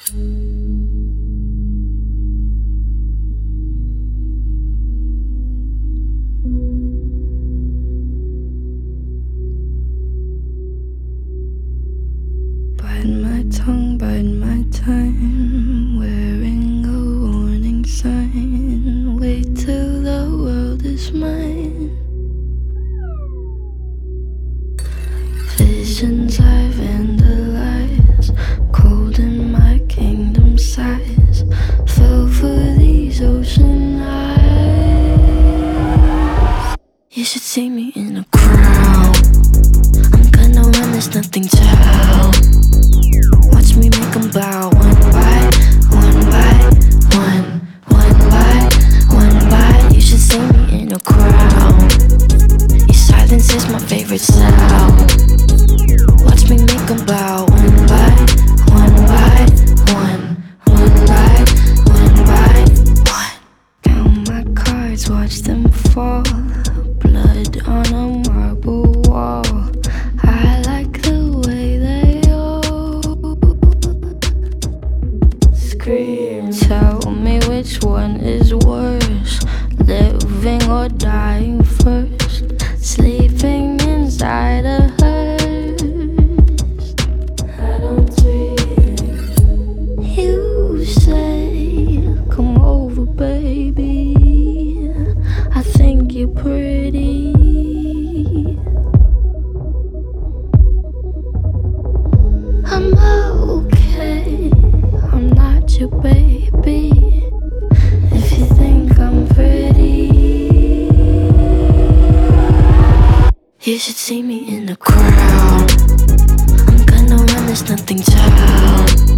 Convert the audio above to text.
Bite my tongue, bite my time, wearing a warning sign. Wait till the world is mine. Visions I vandalize, cold in my kingdom size. Fell for these ocean eyes. You should see me in a crowd. I'm gonna run, there's nothing to help. Watch me make them bow one by one by one, one by one by. You should see me in a crowd. Your silence is my favorite sound. Watch me make them bow one by one by one, one by one by one. Count my cards, watch them fall. Blood on a marble wall. I like the way they all scream. Tell me which one is worse, living or dying first. Sleeping inside a hearse. I don't dream. You say, come over, baby. I think you're pretty. I'm okay, I'm not your baby. If you think I'm pretty, you should see me in the crowd. I'm gonna run, there's nothing to help.